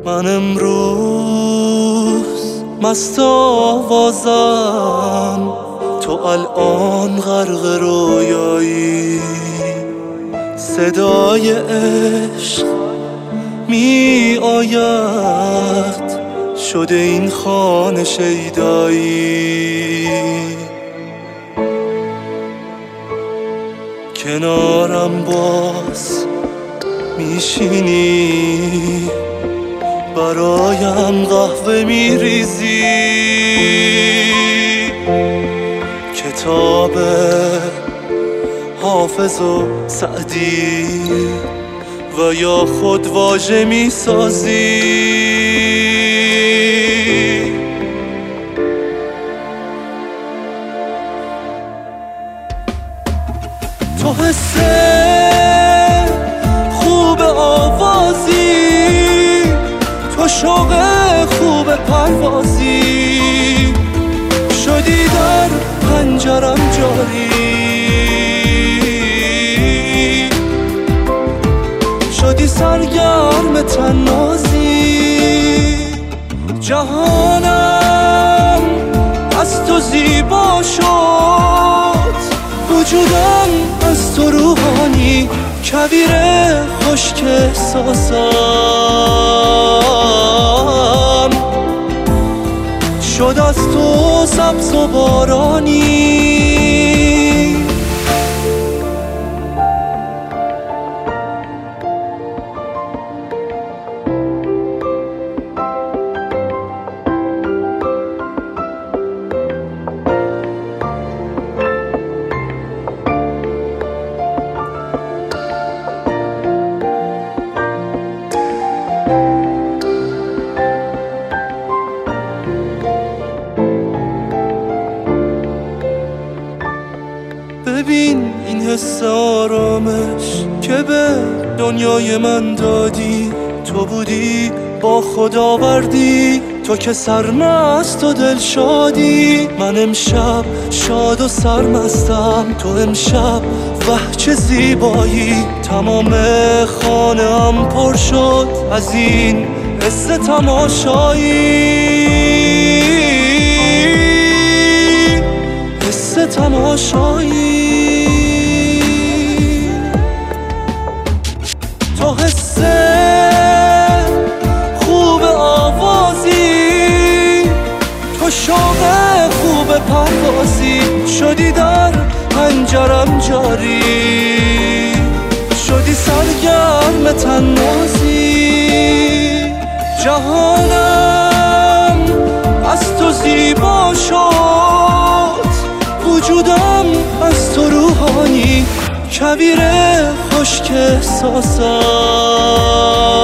من امروز مست آوازم، تو الان غرق رویایی. صدای عشق می آید، شده این خانه شیدایی. کنارم باز میشینی، برایم قهوه میریزی. کتاب حافظ و سعدی و یا خود واژه میسازی. تو حس خوب آوازی، تو شوق خوب پروازی، شدی در پنجرم جاری، شدی سرگرم تنازی. جهانم از تو زیبا شد، وجودم از تو روحانی، کویر خشک احساسم شد از تو سبز و بارانی. ببین این حس آرامش که به دنیای من دادی، تو بودی با خود آوردی، تو که سرمست و دل شادی. من امشب شاد و سرمستم، تو امشب وه چه زیبایی. تمام خانه‌ام پر شد از این حس تماشایی، حس تماشایی. تو حس خوب آوازی، تو شوق خوب پروازی، شدی در پنجرم جاری، شدی سرگرم تنازی. جهانم از تو زیبا شد، وجودم از تو روحانی، کویر خشک احساسم